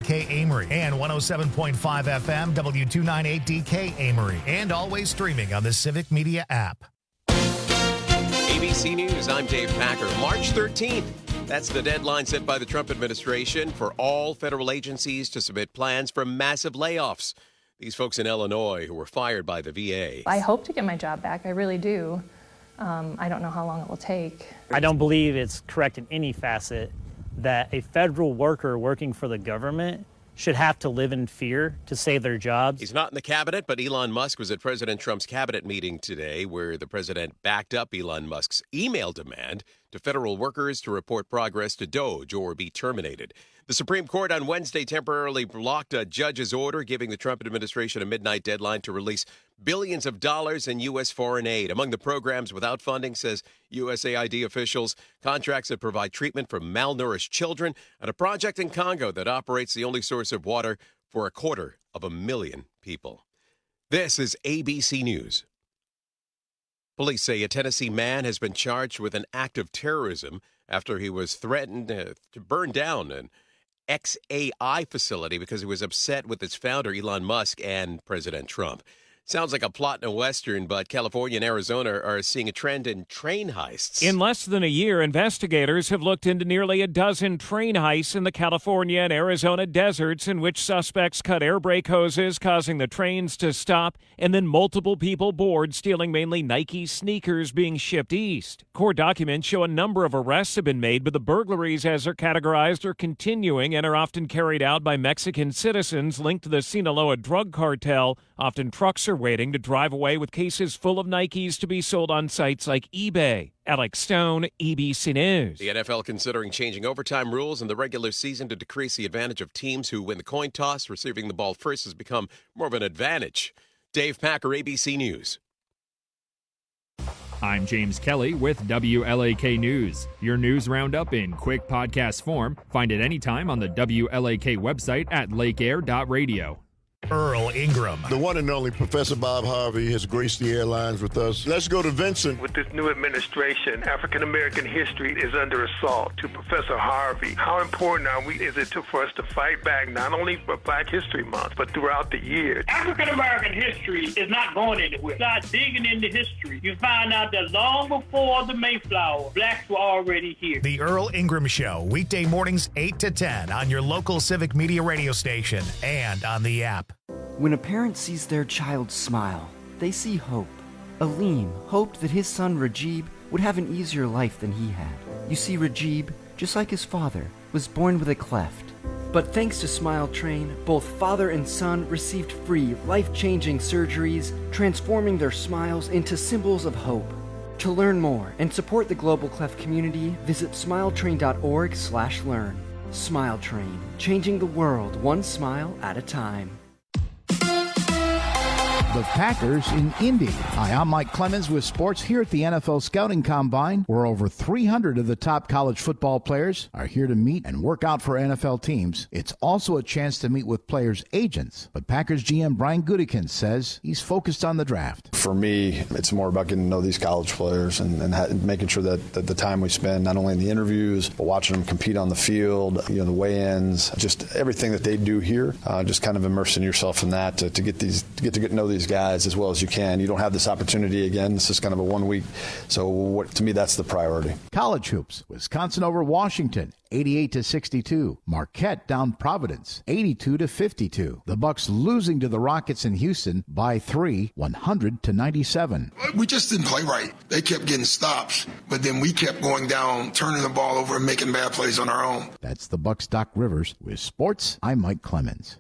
WLAK Amory and 107.5 FM W298DK Amory, and always streaming on the Civic Media app. ABC News, I'm Dave Packer. March 13th. That's the deadline set by the Trump administration for all federal agencies to submit plans for massive layoffs. These folks in Illinois who were fired by the VA. I hope to get my job back. I really do. I don't know how long it will take. I don't believe it's correct in any facet that a federal worker working for the government should have to live in fear to save their jobs. He's not in the cabinet, but Elon Musk was at President Trump's cabinet meeting today where the president backed up Elon Musk's email demand to federal workers to report progress to DOGE or be terminated. The Supreme Court on Wednesday temporarily blocked a judge's order giving the Trump administration a midnight deadline to release billions of dollars in U.S. foreign aid. Among the programs without funding, says USAID officials, contracts that provide treatment for malnourished children, and a project in Congo that operates the only source of water for 250,000 people. This is ABC News. Police say a Tennessee man has been charged with an act of terrorism after he was threatened to burn down an XAI facility because he was upset with its founder, Elon Musk, and President Trump. Sounds like a plot in a Western, but California and Arizona are seeing a trend in train heists. In less than a year, investigators have looked into nearly a dozen train heists in the California and Arizona deserts in which suspects cut air brake hoses, causing the trains to stop, and then multiple people board, stealing mainly Nike sneakers being shipped east. Court documents show a number of arrests have been made, but the burglaries, as they're categorized, are continuing and are often carried out by Mexican citizens linked to the Sinaloa drug cartel. Often trucks are waiting to drive away with cases full of Nikes to be sold on sites like eBay. Alex Stone, ABC News. The NFL considering changing overtime rules in the regular season to decrease the advantage of teams who win the coin toss. Receiving the ball first has become more of an advantage. Dave Packer, ABC News. I'm James Kelly with WLAK News. Your news roundup in quick podcast form. Find it anytime on the WLAK website at lakeair.radio. Earl Ingram. The one and only Professor Bob Harvey has graced the airlines with us. Let's go to Vincent. With this new administration, African-American history is under assault. To Professor Harvey, how important is it for us to fight back, not only for Black History Month, but throughout the year? African-American history is not going anywhere. Start digging into history. You find out that long before the Mayflower, blacks were already here. The Earl Ingram Show, weekday mornings 8 to 10 on your local Civic Media radio station and on the app. When a parent sees their child smile, they see hope. Aleem hoped that his son Rajib would have an easier life than he had. You see, Rajib, just like his father, was born with a cleft. But thanks to Smile Train, both father and son received free, life-changing surgeries, transforming their smiles into symbols of hope. To learn more and support the global cleft community, visit smiletrain.org/learn. Smile Train, changing the world one smile at a time. The Packers in Indy. Hi, I'm Mike Clemens with sports here at the NFL Scouting Combine, where over 300 of the top college football players are here to meet and work out for NFL teams. It's also a chance to meet with players' agents, but Packers GM Brian Gutekunst says he's focused on the draft. For me, it's more about getting to know these college players and making sure that the time we spend, not only in the interviews, but watching them compete on the field, the weigh-ins, just everything that they do here, just kind of immersing yourself in that to get to know these guys as well as you can. You don't have this opportunity again. This is kind of a 1 week. So to me, that's the priority. College hoops. Wisconsin over Washington, 88-62. Marquette down Providence, 82-52. The Bucks losing to the Rockets in Houston by 3, 100-97. We just didn't play right. They kept getting stops, but then we kept going down, turning the ball over and making bad plays on our own. That's the Bucks' Doc Rivers. With sports, I'm Mike Clemens.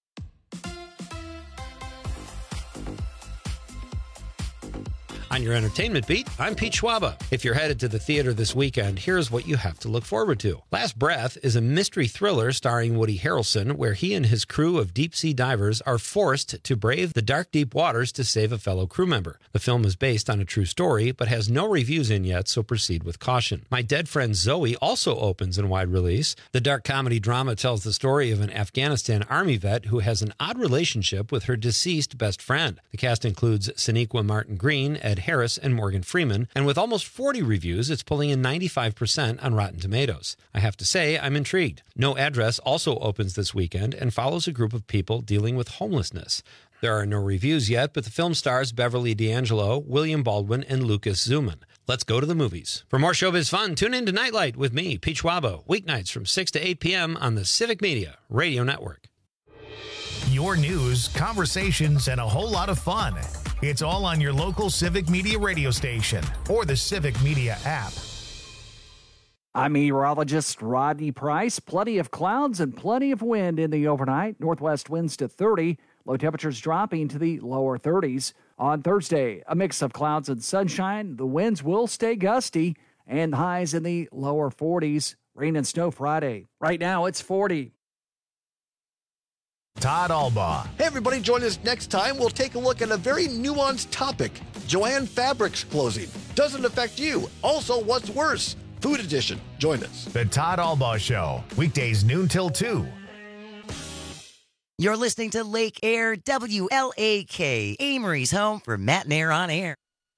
On your entertainment beat, I'm Pete Schwaba. If you're headed to the theater this weekend, here's what you have to look forward to. Last Breath is a mystery thriller starring Woody Harrelson, where he and his crew of deep-sea divers are forced to brave the dark, deep waters to save a fellow crew member. The film is based on a true story, but has no reviews in yet, so proceed with caution. My Dead Friend Zoe also opens in wide release. The dark comedy drama tells the story of an Afghanistan Army vet who has an odd relationship with her deceased best friend. The cast includes Sonequa Martin Green, Ed Ed Harris and Morgan Freeman, and with almost 40 reviews, it's pulling in 95% on Rotten Tomatoes. I have to say, I'm intrigued. No Address also opens this weekend and follows a group of people dealing with homelessness. There are no reviews yet, but the film stars Beverly D'Angelo, William Baldwin, and Lucas Zuman. Let's go to the movies. For more showbiz fun, tune in to Nightlight with me, Pete Schwabo, weeknights from 6 to 8 p.m. on the Civic Media Radio Network. Your news, conversations, and a whole lot of fun. It's all on your local Civic Media radio station or the Civic Media app. I'm meteorologist Rodney Price. Plenty of clouds and plenty of wind in the overnight. Northwest winds to 30. Low temperatures dropping to the lower 30s. On Thursday, a mix of clouds and sunshine. The winds will stay gusty and highs in the lower 40s. Rain and snow Friday. Right now, it's 40. Todd Albaugh. Hey, everybody, join us next time. We'll take a look at a very nuanced topic. Joann Fabrics closing. Does it affect you? Also, what's worse? Food Edition. Join us. The Todd Albaugh Show. Weekdays noon till 2. You're listening to Lake Air WLAK, Amory's home for Matt and Air on Air.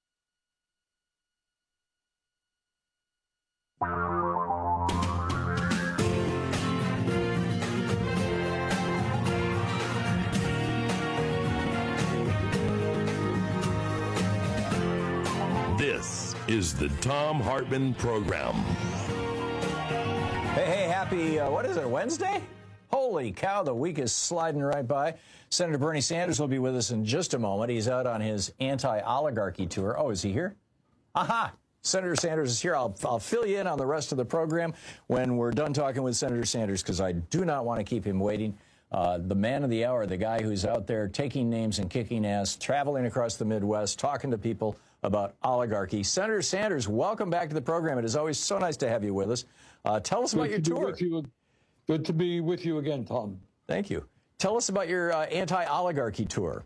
This is the Thom Hartmann Program. Hey, happy, what is it, Wednesday? Holy cow, the week is sliding right by. Senator Bernie Sanders will be with us in just a moment. He's out on his anti-oligarchy tour. Oh, is he here? Aha! Senator Sanders is here. I'll fill you in on the rest of the program when we're done talking with Senator Sanders, because I do not want to keep him waiting. The man of the hour, the guy who's out there taking names and kicking ass, traveling across the Midwest, talking to people about oligarchy. Senator Sanders, welcome back to the program. It is always so nice to have you with us. Tell us about your tour. Good to be with you again, Tom. Thank you. Tell us about your anti-oligarchy tour.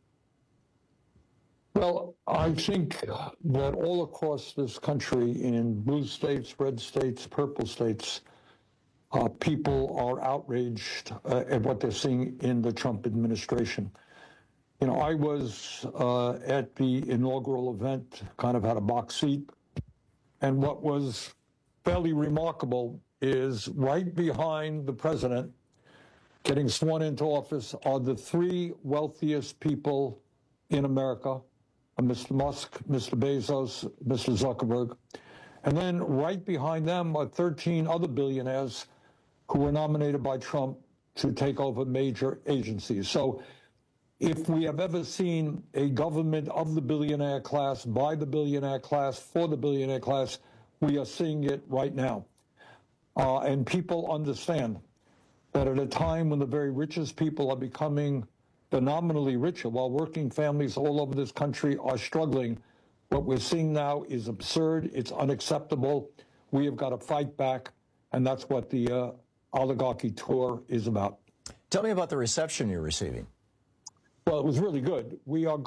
Well, I think that all across this country, in blue states, red states, purple states, people are outraged at what they're seeing in the Trump administration. You know, I was at the inaugural event, kind of had a box seat, and what was fairly remarkable is right behind the president getting sworn into office are the three wealthiest people in America, Mr. Musk, Mr. Bezos, Mr. Zuckerberg. And then right behind them are 13 other billionaires who were nominated by Trump to take over major agencies. So if we have ever seen a government of the billionaire class, by the billionaire class, for the billionaire class, we are seeing it right now. And people understand that at a time when the very richest people are becoming phenomenally richer, while working families all over this country are struggling, what we're seeing now is absurd. It's unacceptable. We have got to fight back, and that's what the oligarchy tour is about. Tell me about the reception you're receiving. Well, it was really good. We are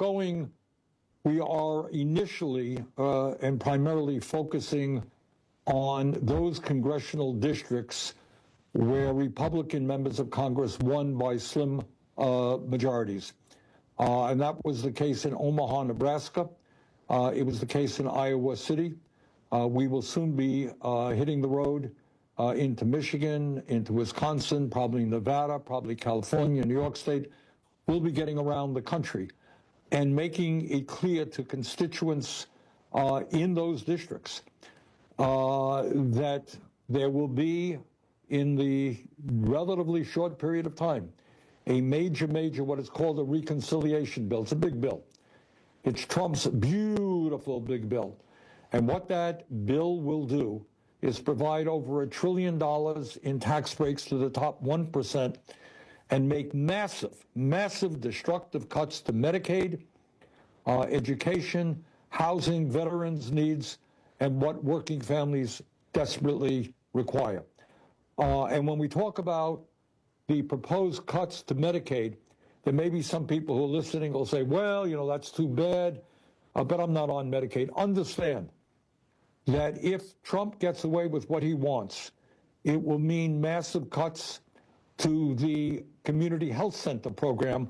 initially and primarily focusing on those congressional districts where Republican members of Congress won by slim majorities. And that was the case in Omaha, Nebraska. It was the case in Iowa City. We will soon be hitting the road into Michigan, into Wisconsin, probably Nevada, probably California, New York State. We'll be getting around the country and making it clear to constituents in those districts that there will be, in the relatively short period of time, a major, what is called a reconciliation bill. It's a big bill. It's Trump's beautiful big bill. And what that bill will do is provide over $1 trillion in tax breaks to the top 1% and make massive destructive cuts to Medicaid, education, housing, veterans' needs, and what working families desperately require. And when we talk about the proposed cuts to Medicaid, there may be some people who are listening who will say, well, you know, that's too bad, but I'm not on Medicaid. Understand that if Trump gets away with what he wants, it will mean massive cuts to the community health center program,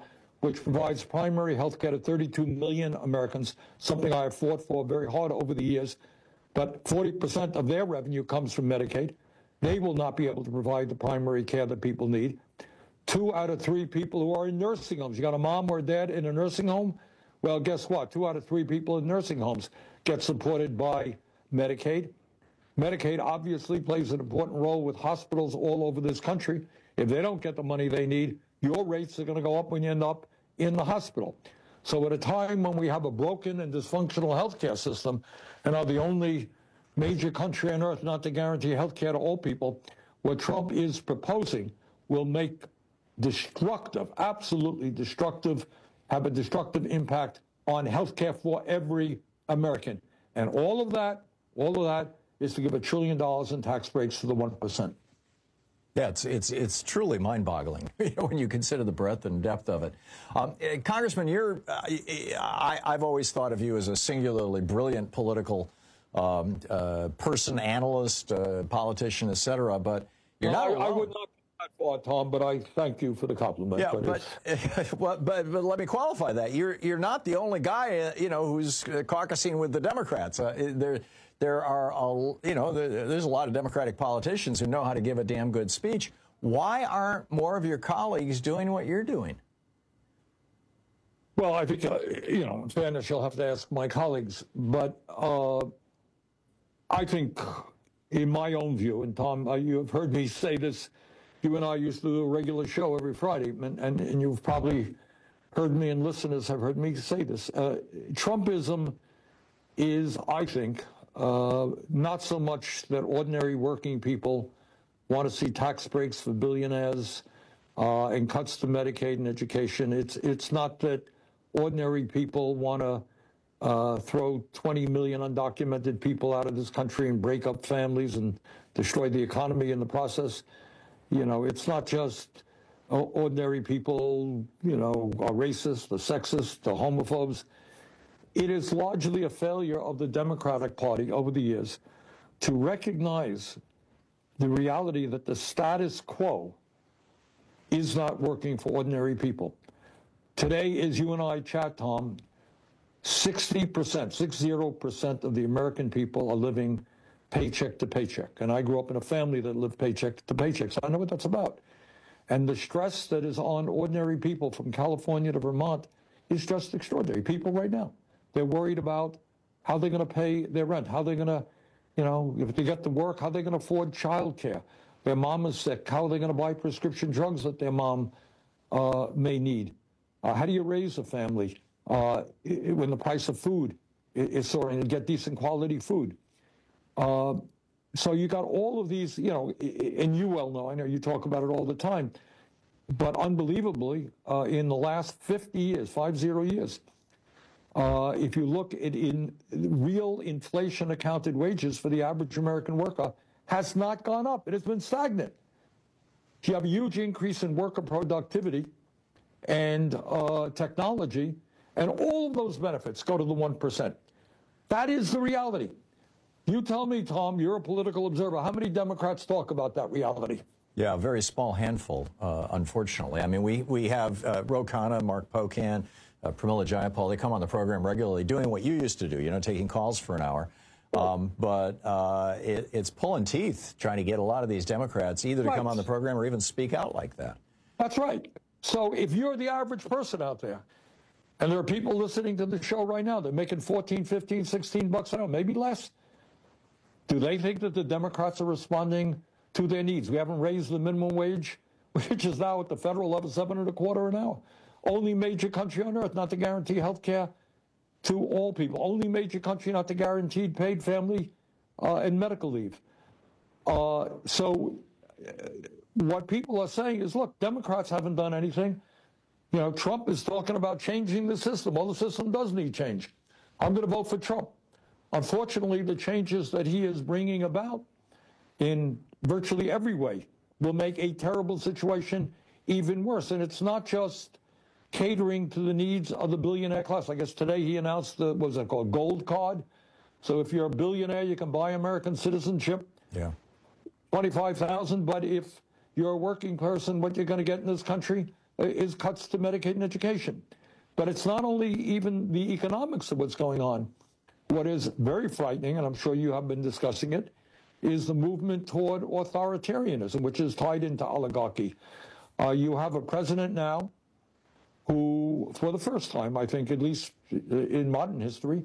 which provides primary health care to 32 million Americans, something I have fought for very hard over the years. But 40% of their revenue comes from Medicaid. They will not be able to provide the primary care that people need. 2 out of 3 people who are in nursing homes. You got a mom or a dad in a nursing home? Well, guess what? 2 out of 3 people in nursing homes get supported by Medicaid. Medicaid obviously plays an important role with hospitals all over this country. If they don't get the money they need, your rates are going to go up when you end up in the hospital. So at a time when we have a broken and dysfunctional healthcare system and are the only major country on earth not to guarantee health care to all people, what Trump is proposing will make destructive, absolutely destructive, have a destructive impact on health care for every American. And all of that is to give $1 trillion in tax breaks to the 1%. Yeah, it's truly mind-boggling when you consider the breadth and depth of it. Congressman, I've always thought of you as a singularly brilliant political person, analyst, politician, et cetera, but you're not alone. I would not go that far, Tom, but I thank you for the compliment. Yeah, but let me qualify that. You're not the only guy, who's caucusing with the Democrats. There's a lot of Democratic politicians who know how to give a damn good speech. Why aren't more of your colleagues doing what you're doing? Well, I think, in fairness, you'll have to ask my colleagues. But I think, in my own view, and Tom, you have heard me say this, you and I used to do a regular show every Friday, and you've probably heard me, and listeners have heard me say this. Trumpism is, I think, not so much that ordinary working people want to see tax breaks for billionaires and cuts to Medicaid and education. It's not that ordinary people want to throw 20 million undocumented people out of this country and break up families and destroy the economy in the process. It's not just ordinary people, are racist, or sexist, or homophobes. It is largely a failure of the Democratic Party over the years to recognize the reality that the status quo is not working for ordinary people. Today, as you and I chat, Tom, 60% of the American people are living paycheck to paycheck. And I grew up in a family that lived paycheck to paycheck, so I know what that's about. And the stress that is on ordinary people from California to Vermont is just extraordinary. People right now, they're worried about how they're going to pay their rent, how they're going to, if they get to work, how they're going to afford child care. Their mom is sick. How are they going to buy prescription drugs that their mom may need? How do you raise a family when the price of food is soaring and get decent quality food? So you got all of these, and you well know, I know you talk about it all the time, but unbelievably, in the last 50 years, 50 years, if you look at in real inflation accounted wages for the average American worker has not gone up. It has been stagnant. You have a huge increase in worker productivity and technology, and all of those benefits go to the 1%. That is the reality. You tell me, Tom, you're a political observer, how many Democrats talk about that reality? Yeah, a very small handful, unfortunately. I mean, we have Ro Khanna, Mark Pocan, Pramila Jayapal, they come on the program regularly doing what you used to do, taking calls for an hour. But it's pulling teeth trying to get a lot of these Democrats either to come on the program or even speak out like that. That's right. So if you're the average person out there, and there are people listening to the show right now, they're making 14, 15, 16 bucks an hour, maybe less. Do they think that the Democrats are responding to their needs? We haven't raised the minimum wage, which is now at the federal level $7.25 an hour. Only major country on earth not to guarantee health care to all people. Only major country not to guarantee paid family and medical leave. So what people are saying is, look, Democrats haven't done anything. Trump is talking about changing the system. Well, the system does need change. I'm going to vote for Trump. Unfortunately, the changes that he is bringing about in virtually every way will make a terrible situation even worse. And it's not just catering to the needs of the billionaire class. I guess today he announced the, what was it called, Gold Card. So if you're a billionaire, you can buy American citizenship. Yeah. $25,000, but if you're a working person, what you're going to get in this country, is cuts to Medicaid and education. But it's not only even the economics of what's going on. What is very frightening, and I'm sure you have been discussing it, is the movement toward authoritarianism, which is tied into oligarchy. You have a president now who, for the first time, I think, at least in modern history,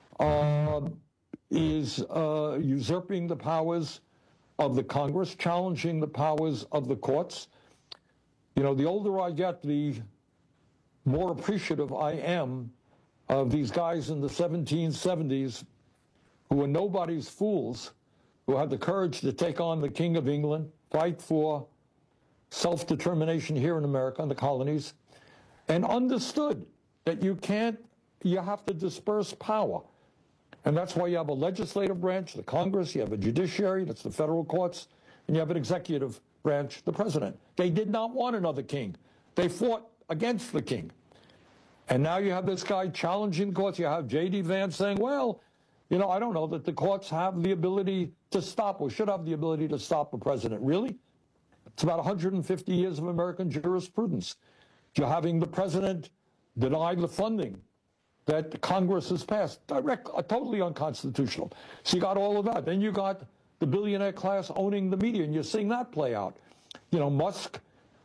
is usurping the powers of the Congress, challenging the powers of the courts. You know, the older I get, the more appreciative I am of these guys in the 1770s who were nobody's fools, who had the courage to take on the King of England, fight for self-determination here in America, in the colonies, and understood that you have to disperse power. And that's why you have a legislative branch, the Congress, you have a judiciary, that's the federal courts, and you have an executive branch, the president. They did not want another king. They fought against the king. And now you have this guy challenging the courts. You have J.D. Vance saying, well, you know, I don't know that the courts have the ability to stop, or should have the ability to stop a president. Really? It's about 150 years of American jurisprudence. You're having the president deny the funding that Congress has passed, totally unconstitutional. So you got all of that. Then you got the billionaire class owning the media, and you're seeing that play out. You know, Musk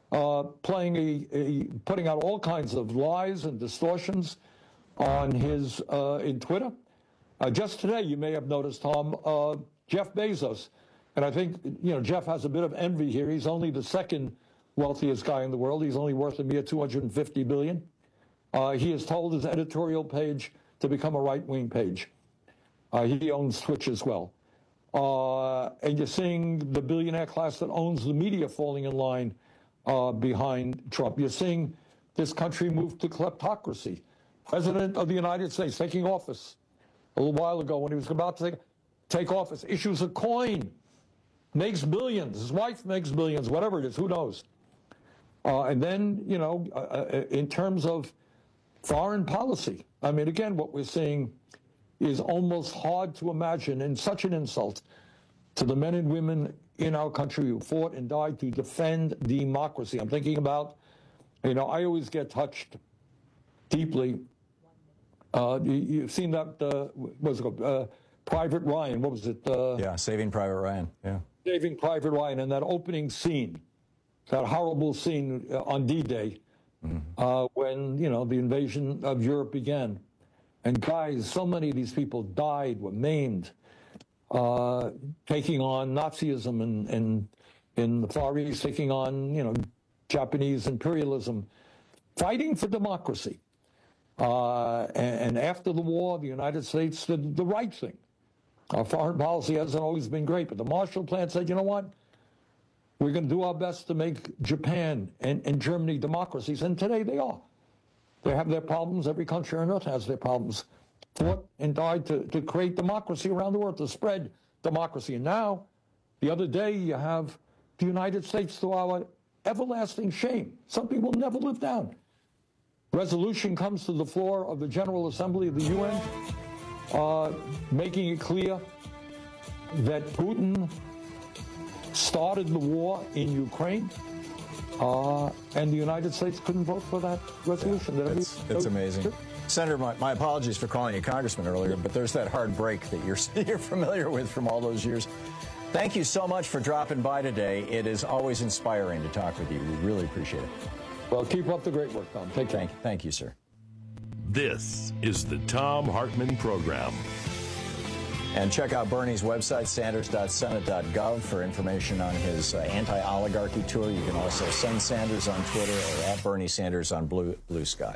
putting out all kinds of lies and distortions on his in Twitter. Just today, you may have noticed, Tom, Jeff Bezos, and I think, you know, Jeff has a bit of envy here. He's only the second wealthiest guy in the world. He's only worth a mere $250 billion. He has told his editorial page to become a right-wing page. He owns Twitch as well. And you're seeing the billionaire class that owns the media falling in line behind Trump. You're seeing this country move to kleptocracy. President of the United States taking office a little while ago, when he was about to take office, issues a coin, makes billions. His wife makes billions, whatever it is, who knows? And then, you know, in terms of foreign policy, I mean, again, what we're seeing is almost hard to imagine, and such an insult to the men and women in our country who fought and died to defend democracy. I'm thinking about, you know, I always get touched deeply. You've seen that, what was it called? Private Ryan, what was it? Yeah, Saving Private Ryan, yeah. Saving Private Ryan, and that opening scene, that horrible scene on D-Day, when, you know, the invasion of Europe began. And guys, so many of these people died, were maimed, taking on Nazism in the Far East, taking on, you know, Japanese imperialism, fighting for democracy. And after the war, the United States did the right thing. Our foreign policy hasn't always been great, but the Marshall Plan said, you know what? We're going to do our best to make Japan and Germany democracies, and today they are. They have their problems. Every country on earth has their problems. Fought and died to create democracy around the world, to spread democracy. And now, the other day, you have the United States, to our everlasting shame, something we'll never live down. Resolution comes to the floor of the General Assembly of the UN, making it clear that Putin started the war in Ukraine, and the United States couldn't vote for that resolution. Yeah, it's amazing. Senator, my apologies for calling you Congressman earlier, but there's that hard break that you're familiar with from all those years. Thank you so much for dropping by today. It is always inspiring to talk with you. We really appreciate it. Well, keep up the great work, Tom. Take care. Thank you, sir. This is the Thom Hartmann Program. And check out Bernie's website, sanders.senate.gov, for information on his anti-oligarchy tour. You can also send Sanders on Twitter or at Bernie Sanders on Blue Sky.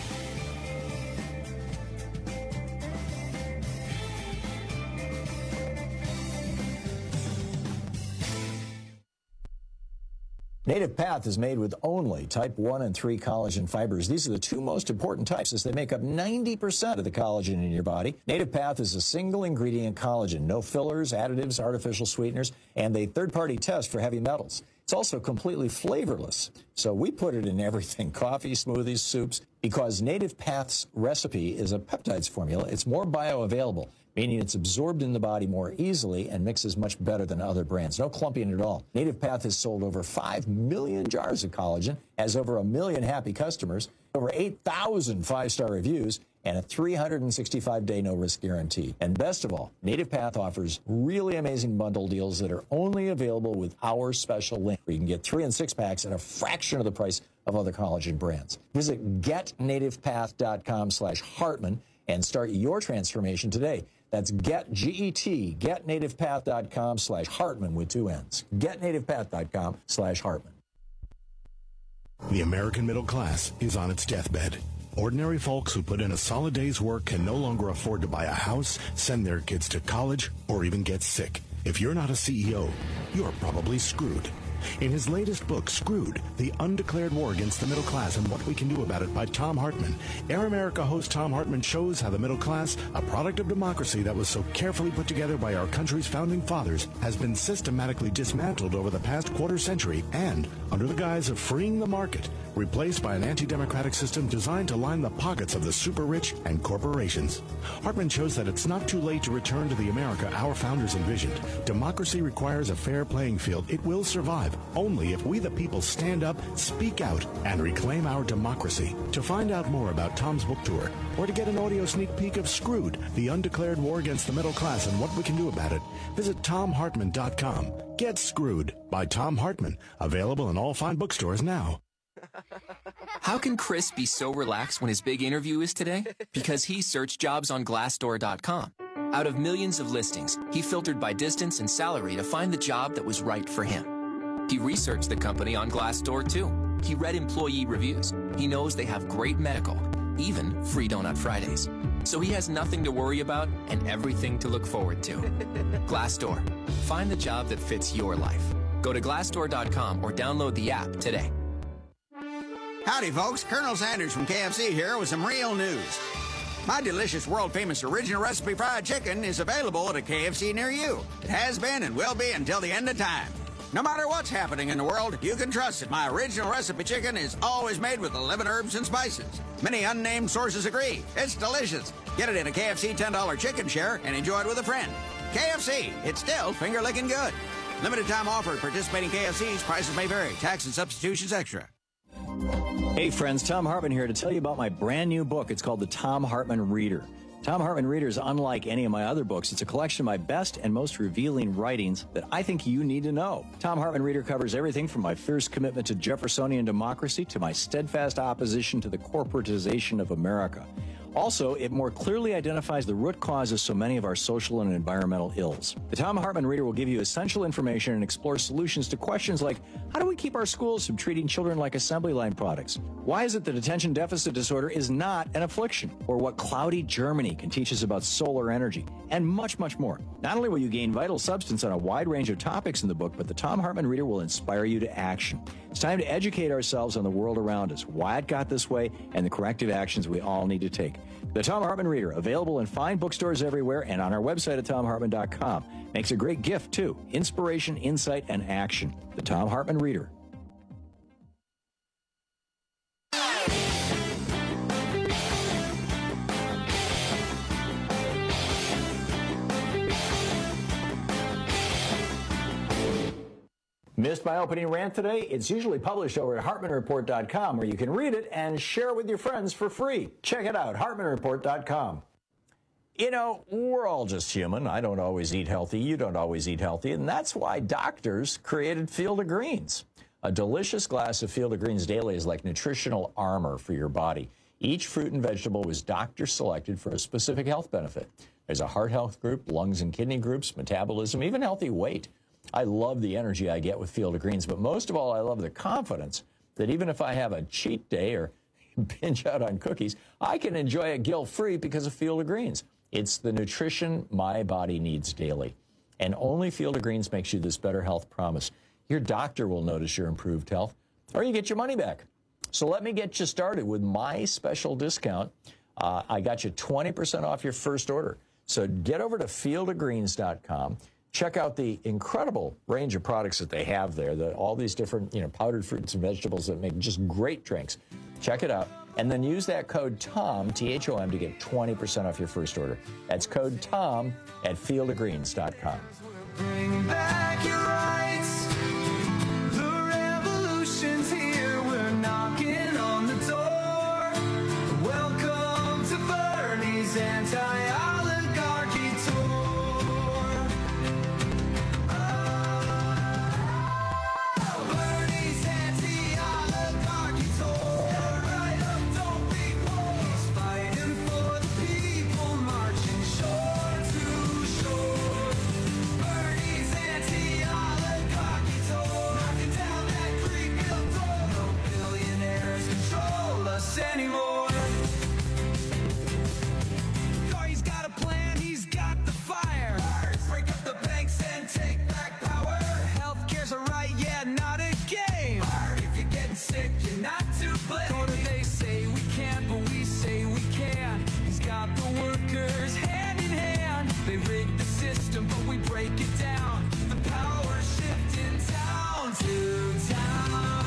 Native Path is made with only type 1 and 3 collagen fibers. These are the two most important types, as they make up 90% of the collagen in your body. Native Path is a single ingredient collagen, no fillers, additives, artificial sweeteners, and a third-party test for heavy metals. It's also completely flavorless, so we put it in everything: coffee, smoothies, soups, because Native Path's recipe is a peptides formula. It's more bioavailable, meaning it's absorbed in the body more easily and mixes much better than other brands. No clumping at all. Native Path has sold over 5 million jars of collagen, has over 1 million happy customers, over 8,000 5-star reviews, and a 365-day no-risk guarantee. And best of all, Native Path offers really amazing bundle deals that are only available with our special link, where you can get 3 and 6 packs at a fraction of the price of other collagen brands. Visit getnativepath.com/Hartman and start your transformation today. That's getnativepath.com/Hartman with 2 N's. Getnativepath.com/Hartman. The American middle class is on its deathbed. Ordinary folks who put in a solid day's work can no longer afford to buy a house, send their kids to college, or even get sick. If you're not a CEO, you're probably screwed. In his latest book, Screwed, The Undeclared War Against the Middle Class and What We Can Do About It by Tom Hartman, Air America host Tom Hartman shows how the middle class, a product of democracy that was so carefully put together by our country's founding fathers, has been systematically dismantled over the past quarter century and, under the guise of freeing the market, replaced by an anti-democratic system designed to line the pockets of the super-rich and corporations. Hartman shows that it's not too late to return to the America our founders envisioned. Democracy requires a fair playing field. It will survive only if we the people stand up, speak out, and reclaim our democracy. To find out more about Tom's book tour, or to get an audio sneak peek of Screwed, The Undeclared War Against the Middle Class and What We Can Do About It, visit TomHartman.com. Get Screwed by Tom Hartman. Available in all fine bookstores now. How can Chris be so relaxed when his big interview is today? Because he searched jobs on Glassdoor.com. Out of millions of listings, he filtered by distance and salary to find the job that was right for him. He researched the company on Glassdoor too. He read employee reviews. He knows they have great medical, even free Donut Fridays. So he has nothing to worry about and everything to look forward to. Glassdoor. Find the job that fits your life. Go to Glassdoor.com or download the app today. Howdy, folks. Colonel Sanders from KFC here with some real news. My delicious, world-famous original recipe fried chicken is available at a KFC near you. It has been and will be until the end of time. No matter what's happening in the world, you can trust that my original recipe chicken is always made with 11 herbs and spices. Many unnamed sources agree. It's delicious. Get it in a KFC $10 chicken share and enjoy it with a friend. KFC, it's still finger-licking good. Limited time offer at participating KFCs. Prices may vary. Tax and substitutions extra. Hey friends, Tom Hartman here to tell you about my brand new book. It's called The Tom Hartman Reader. Tom Hartman Reader is unlike any of my other books. It's a collection of my best and most revealing writings that I think you need to know. Tom Hartman Reader covers everything from my fierce commitment to Jeffersonian democracy to my steadfast opposition to the corporatization of America. Also, it more clearly identifies the root cause of so many of our social and environmental ills. The Tom Hartman Reader will give you essential information and explore solutions to questions like, how do we keep our schools from treating children like assembly line products? Why is it that attention deficit disorder is not an affliction? Or what cloudy Germany can teach us about solar energy? And much, much more. Not only will you gain vital substance on a wide range of topics in the book, but the Tom Hartman Reader will inspire you to action. It's time to educate ourselves on the world around us, why it got this way, and the corrective actions we all need to take. The Tom Hartman Reader, available in fine bookstores everywhere and on our website at TomHartman.com. Makes a great gift, too. Inspiration, insight, and action. The Tom Hartman Reader. Missed my opening rant today? It's usually published over at HartmanReport.com, where you can read it and share it with your friends for free. Check it out, HartmanReport.com. You know, we're all just human. I don't always eat healthy. You don't always eat healthy. And that's why doctors created Field of Greens. A delicious glass of Field of Greens daily is like nutritional armor for your body. Each fruit and vegetable was doctor selected for a specific health benefit. There's a heart health group, lungs and kidney groups, metabolism, even healthy weight. I love the energy I get with Field of Greens, but most of all, I love the confidence that even if I have a cheat day or binge out on cookies, I can enjoy it guilt-free because of Field of Greens. It's the nutrition my body needs daily. And only Field of Greens makes you this better health promise. Your doctor will notice your improved health, or you get your money back. So let me get you started with my special discount. I got you 20% off your first order. So get over to fieldofgreens.com. Check out the incredible range of products that they have there, all these different, powdered fruits and vegetables that make just great drinks. Check it out. And then use that code TOM, T-H-O-M, to get 20% off your first order. That's code TOM at fieldofgreens.com. Bring back your rights. The revolution's here. We're knocking on the door. Welcome to Bernie's anti-oligarchy tour. Bernie's anti-oligarchy tour. Right up, don't be poor. He's fighting for the people, marching shore to shore. Bernie's anti-oligarchy tour. Knocking down that creepy door. No billionaires control us anymore. He's got a plan, he's got the fire. Break up the banks and take back power. Healthcare's a right, yeah, not a game. If you're getting sick, you're not to blame. Or they say we can't, but we say we can. He's got the workers hand in hand. They rig the system, but we break it down. The power shifting town to town.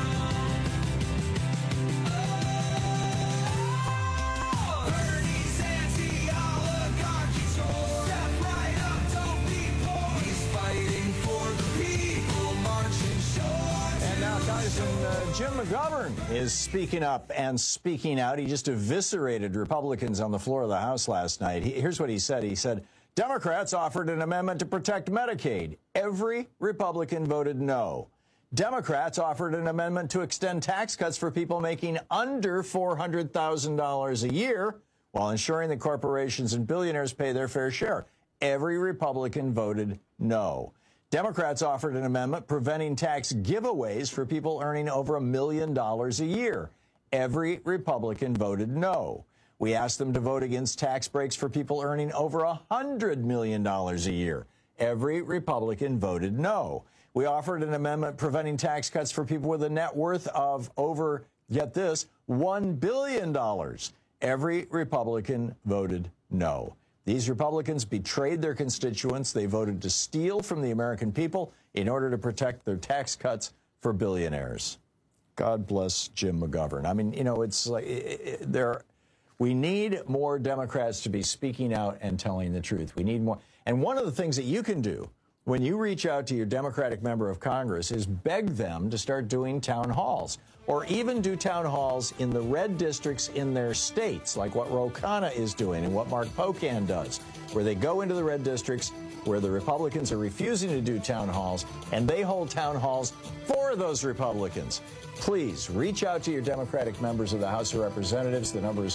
Bernie's anti-oligarchy tour. Step right up, don't be poor. He's fighting for the people, marching shore to And now, Congressman Jim McGovern is speaking up and speaking out. He just eviscerated Republicans on the floor of the House last night. Here's what he said. He said, Democrats offered an amendment to protect Medicaid. Every Republican voted no. Democrats offered an amendment to extend tax cuts for people making under $400,000 a year while ensuring that corporations and billionaires pay their fair share. Every Republican voted no. Democrats offered an amendment preventing tax giveaways for people earning over $1 million a year. Every Republican voted no. We asked them to vote against tax breaks for people earning over $100 million a year. Every Republican voted no. We offered an amendment preventing tax cuts for people with a net worth of over, get this, $1 billion. Every Republican voted no. These Republicans betrayed their constituents. They voted to steal from the American people in order to protect their tax cuts for billionaires. God bless Jim McGovern. I mean, you know, it's like we need more Democrats to be speaking out and telling the truth. We need more. And one of the things that you can do when you reach out to your Democratic member of Congress is beg them to start doing town halls, or even do town halls in the red districts in their states, like what Ro Khanna is doing and what Mark Pocan does, where they go into the red districts where the Republicans are refusing to do town halls, and they hold town halls for those Republicans. Please reach out to your Democratic members of the House of Representatives. The number is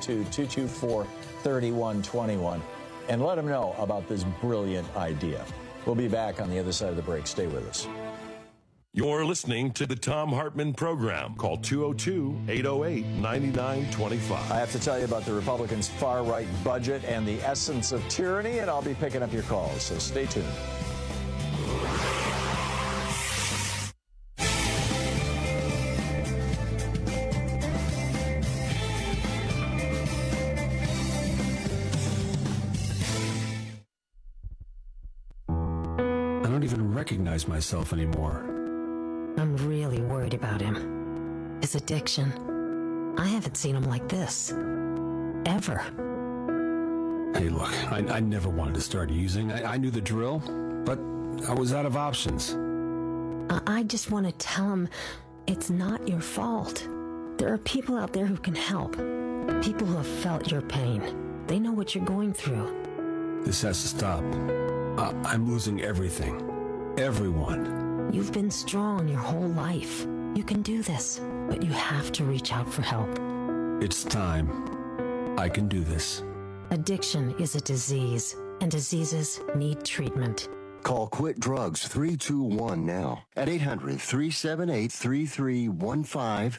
202-224-3121, and let them know about this brilliant idea. We'll be back on the other side of the break. Stay with us. You're listening to the Thom Hartmann Program. Call 202-808-9925. I have to tell you about the Republicans' far-right budget and the essence of tyranny, and I'll be picking up your calls, so stay tuned. I don't even recognize myself anymore. I'm really worried about him. His addiction. I haven't seen him like this. Ever. Hey, look, I never wanted to start using. I knew the drill, but I was out of options. I just want to tell him it's not your fault. There are people out there who can help. People who have felt your pain. They know what you're going through. This has to stop. I'm losing everything. Everyone. You've been strong your whole life. You can do this, but you have to reach out for help. It's time. I can do this. Addiction is a disease, and diseases need treatment. Call Quit Drugs 321 now at 800-378-3315.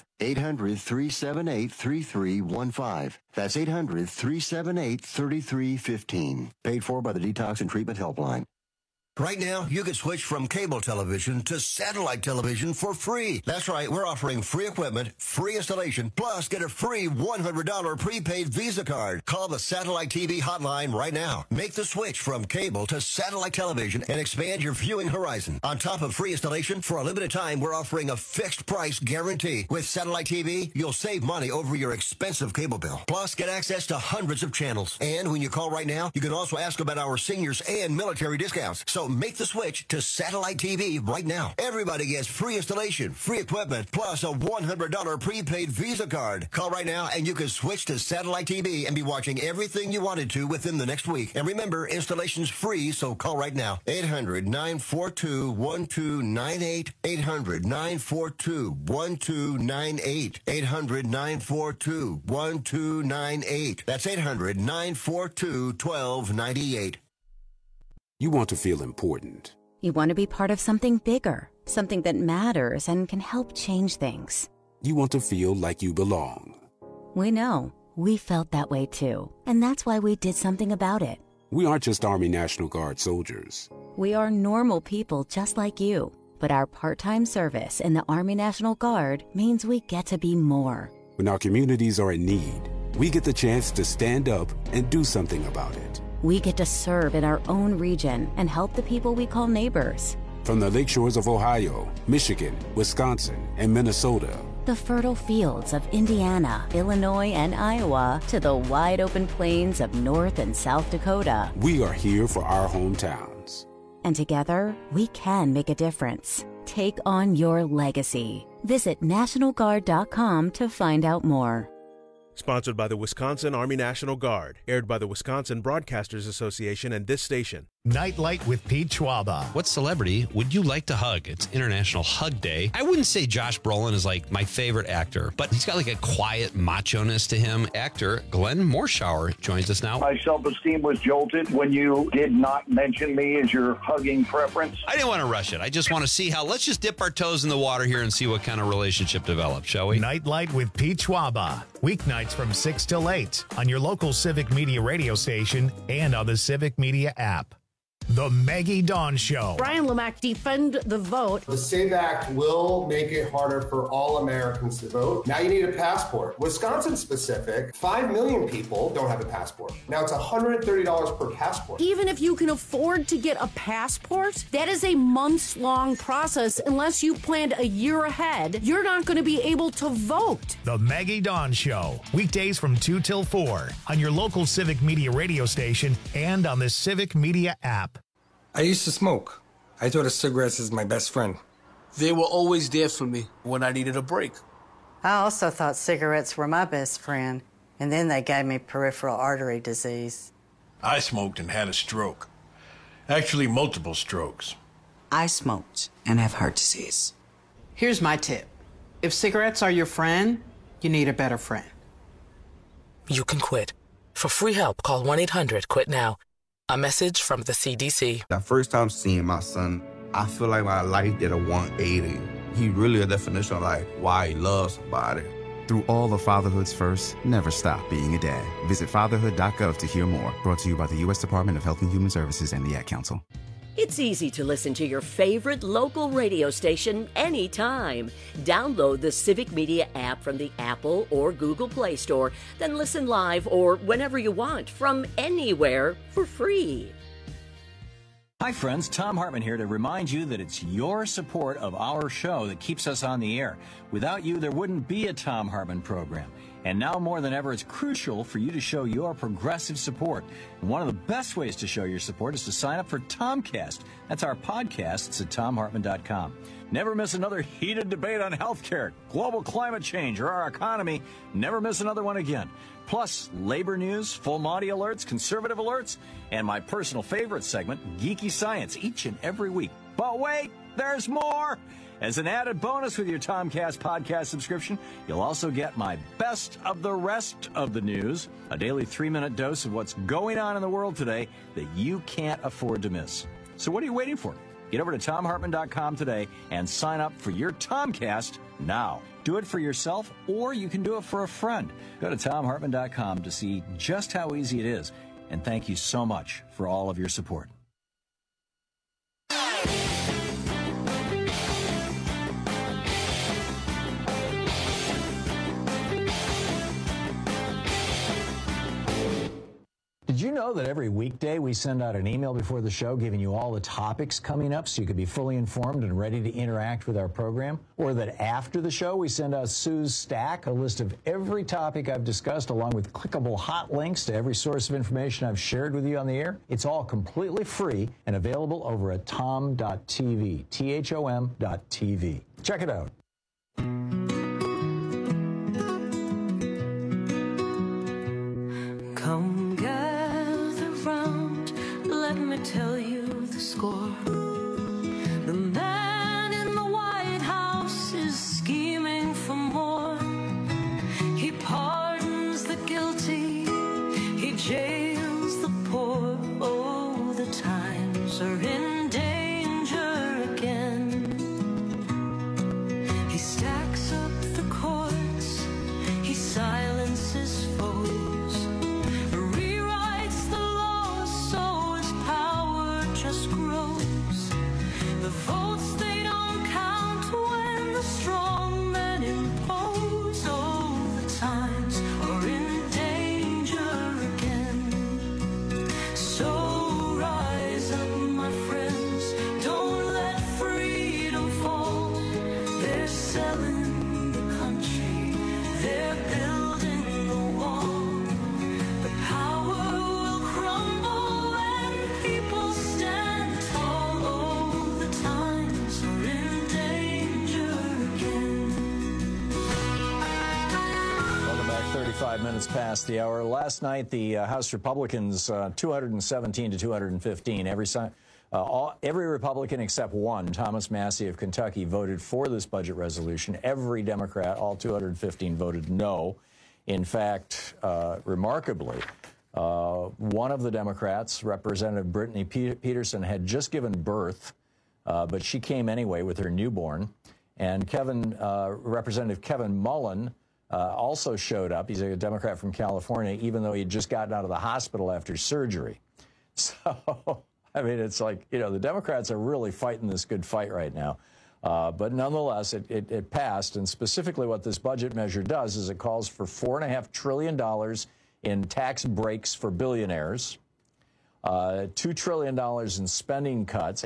800-378-3315. That's 800-378-3315. Paid for by the Detox and Treatment Helpline. Right now, you can switch from cable television to satellite television for free. That's right, we're offering free equipment, free installation, plus get a free $100 prepaid Visa card. Call the Satellite TV hotline right now. Make the switch from cable to satellite television and expand your viewing horizon. On top of free installation, for a limited time, we're offering a fixed price guarantee. With Satellite TV, you'll save money over your expensive cable bill. Plus, get access to hundreds of channels. And when you call right now, you can also ask about our seniors and military discounts. So make the switch to Satellite TV right now. Everybody gets free installation, free equipment, plus a $100 prepaid Visa card. Call right now and you can switch to Satellite TV and be watching everything you wanted to within the next week. And remember, installation's free, so call right now. 800-942-1298. 800-942-1298. 800-942-1298. That's 800-942-1298. You want to feel important. You want to be part of something bigger, something that matters and can help change things. You want to feel like you belong. We know. We felt that way too. And that's why we did something about it. We aren't just Army National Guard soldiers. We are normal people just like you. But our part-time service in the Army National Guard means we get to be more. When our communities are in need, we get the chance to stand up and do something about it. We get to serve in our own region and help the people we call neighbors. From the lakeshores of Ohio, Michigan, Wisconsin, and Minnesota, the fertile fields of Indiana, Illinois, and Iowa, to the wide open plains of North and South Dakota, we are here for our hometowns. And together, we can make a difference. Take on your legacy. Visit NationalGuard.com to find out more. Sponsored by the Wisconsin Army National Guard. Aired by the Wisconsin Broadcasters Association and this station. Nightlight with Pete Schwaba. What celebrity would you like to hug? It's International Hug Day. I wouldn't say Josh Brolin is like my favorite actor, but he's got like a quiet macho-ness to him. Actor Glenn Morshower joins us now. My self-esteem was jolted when you did not mention me as your hugging preference. I didn't want to rush it. I just want to see how, let's just dip our toes in the water here and see what kind of relationship develops, shall we? Nightlight with Pete Schwaba. Weeknights from 6 till 8 on your local Civic Media radio station and on the Civic Media app. The Maggie Dawn Show. Brian Lemack, defend the vote. The SAVE Act will make it harder for all Americans to vote. Now you need a passport. Wisconsin specific, 5 million people don't have a passport. Now it's $130 per passport. Even if you can afford to get a passport, that is a months-long process. Unless you planned a year ahead, you're not going to be able to vote. The Maggie Dawn Show. Weekdays from 2 till 4 on your local Civic Media radio station and on the Civic Media app. I used to smoke. I thought of cigarettes as my best friend. They were always there for me when I needed a break. I also thought cigarettes were my best friend, and then they gave me peripheral artery disease. I smoked and had a stroke. Actually, multiple strokes. I smoked and have heart disease. Here's my tip. If cigarettes are your friend, you need a better friend. You can quit. For free help, call 1-800-QUIT-NOW. A message from the CDC. The first time seeing my son, I feel like my life did a 180. He really a definition of like why he loves somebody. Through all of fatherhood's first, never stop being a dad. Visit fatherhood.gov to hear more. Brought to you by the U.S. Department of Health and Human Services and the Ad Council. It's easy to listen to your favorite local radio station anytime. Download the Civic Media app from the Apple or Google Play Store, then listen live or whenever you want from anywhere for free. Hi friends, Tom Hartman here to remind you that it's your support of our show that keeps us on the air. Without you, there wouldn't be a Tom Hartman program. And now more than ever, it's crucial for you to show your progressive support. And one of the best ways to show your support is to sign up for Tomcast. That's our podcast. It's at TomHartman.com. Never miss another heated debate on healthcare, global climate change, or our economy. Never miss another one again. Plus, labor news, full Monty alerts, conservative alerts, and my personal favorite segment, Geeky Science, each and every week. But wait, there's more! As an added bonus with your Tomcast podcast subscription, you'll also get my best of the rest of the news, a daily 3-minute dose of what's going on in the world today that you can't afford to miss. So what are you waiting for? Get over to TomHartman.com today and sign up for your Tomcast now. Do it for yourself, or you can do it for a friend. Go to TomHartman.com to see just how easy it is. And thank you so much for all of your support. Did you know that every weekday we send out an email before the show giving you all the topics coming up so you could be fully informed and ready to interact with our program? Or that after the show we send out Sue's Stack, a list of every topic I've discussed along with clickable hot links to every source of information I've shared with you on the air? It's all completely free and available over at tom.tv, THOM.tv. Check it out. Come gather round, let me tell you the score. The man in the White House is scheming for more. He pardons the guilty, he jails the poor. Oh, the times are in danger again. He stacks up the courts, he silences foes. The votes, they don't count when the strong men impose. Oh, the times are in danger again. So rise up, my friends, don't let freedom fall. They're selling the country, they're building the wall. The power will crumble when people stand tall. Times are in danger again. Welcome back. 35 minutes past the hour. Last night, the House Republicans, 217 to 215. Every Republican except one, Thomas Massie of Kentucky, voted for this budget resolution. Every Democrat, all 215, voted no. In fact, remarkably, one of the Democrats, Representative Brittany Peterson, had just given birth. But she came anyway with her newborn. And Representative Kevin Mullen also showed up. He's a Democrat from California, even though he'd just gotten out of the hospital after surgery. So, I mean, it's like, you know, the Democrats are really fighting this good fight right now. But nonetheless, it passed. And specifically what this budget measure does is it calls for $4.5 trillion in tax breaks for billionaires. $2 trillion in spending cuts,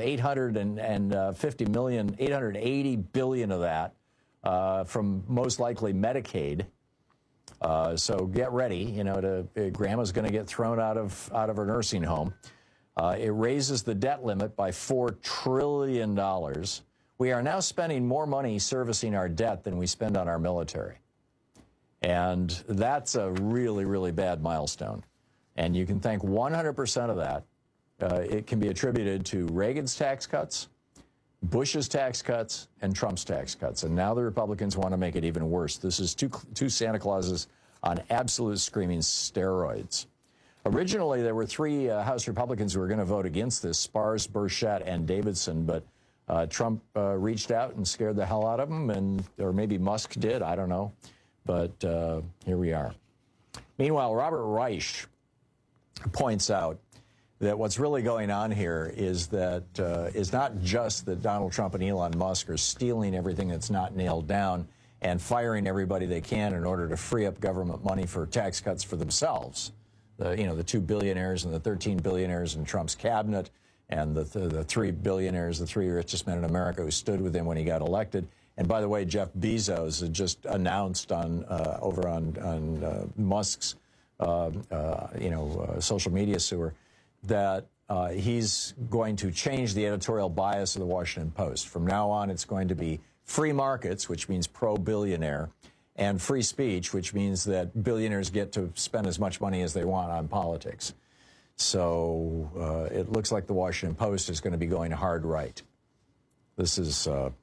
$880 billion of that from most likely Medicaid. So get ready, you know, grandma's going to get thrown out of her nursing home. It raises the debt limit by $4 trillion. We are now spending more money servicing our debt than we spend on our military. And that's a really, really bad milestone. And you can thank 100% of that. It can be attributed to Reagan's tax cuts, Bush's tax cuts, and Trump's tax cuts. And now the Republicans want to make it even worse. This is two Santa Clauses on absolute screaming steroids. Originally, there were three House Republicans who were going to vote against this, Spars, Burchett, and Davidson. But Trump reached out and scared the hell out of them, or maybe Musk did, I don't know. But here we are. Meanwhile, Robert Reich points out that what's really going on here is that is not just that Donald Trump and Elon Musk are stealing everything that's not nailed down and firing everybody they can in order to free up government money for tax cuts for themselves. The 2 billionaires and the 13 billionaires in Trump's cabinet and the 3 billionaires, the 3 richest men in America who stood with him when he got elected. And by the way, Jeff Bezos had just announced over on Musk's social media sewer, that he's going to change the editorial bias of the Washington Post. From now on, it's going to be free markets, which means pro-billionaire, and free speech, which means that billionaires get to spend as much money as they want on politics. So it looks like the Washington Post is going to be going hard right. This is